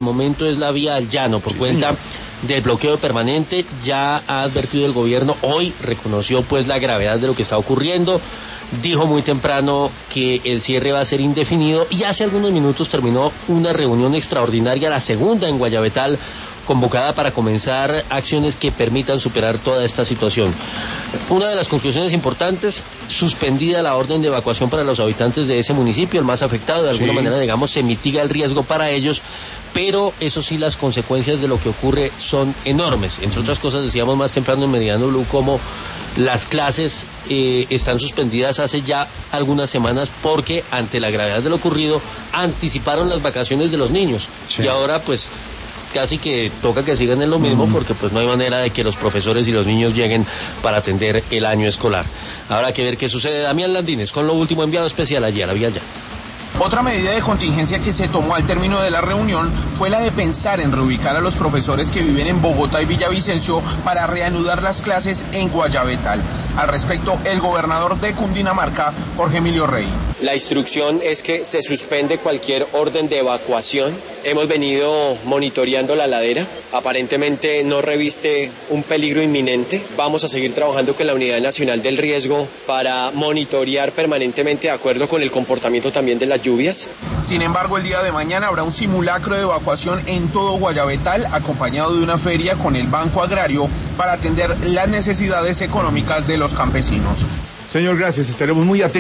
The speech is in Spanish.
momento es la vía al llano por cuenta del bloqueo permanente. Ya ha advertido el gobierno, hoy reconoció pues la gravedad de lo que está ocurriendo, dijo muy temprano que el cierre va a ser indefinido y hace algunos minutos terminó una reunión extraordinaria, la segunda en Guayabetal, convocada para comenzar acciones que permitan superar toda esta situación. Una de las conclusiones importantes, suspendida la orden de evacuación para los habitantes de ese municipio, el más afectado, de alguna manera, digamos, se mitiga el riesgo para ellos, pero eso sí, las consecuencias de lo que ocurre son enormes. Entre otras cosas, decíamos más temprano en Meridiano Blue, como las clases están suspendidas hace ya algunas semanas porque ante la gravedad de lo ocurrido anticiparon las vacaciones de los niños y ahora pues casi que toca que sigan en lo mismo porque pues no hay manera de que los profesores y los niños lleguen para atender el año escolar. Habrá que ver qué sucede. Damián Landines con lo último, enviado especial allí a la vía ya. Otra medida de contingencia que se tomó al término de la reunión fue la de pensar en reubicar a los profesores que viven en Bogotá y Villavicencio para reanudar las clases en Guayabetal. Al respecto, el gobernador de Cundinamarca, Jorge Emilio Rey. La instrucción es que se suspende cualquier orden de evacuación. Hemos venido monitoreando la ladera. Aparentemente no reviste un peligro inminente. Vamos a seguir trabajando con la Unidad Nacional del Riesgo para monitorear permanentemente de acuerdo con el comportamiento también de las lluvias. Sin embargo, el día de mañana habrá un simulacro de evacuación en todo Guayabetal, acompañado de una feria con el Banco Agrario para atender las necesidades económicas de los campesinos. Señor, gracias. Estaremos muy atentos.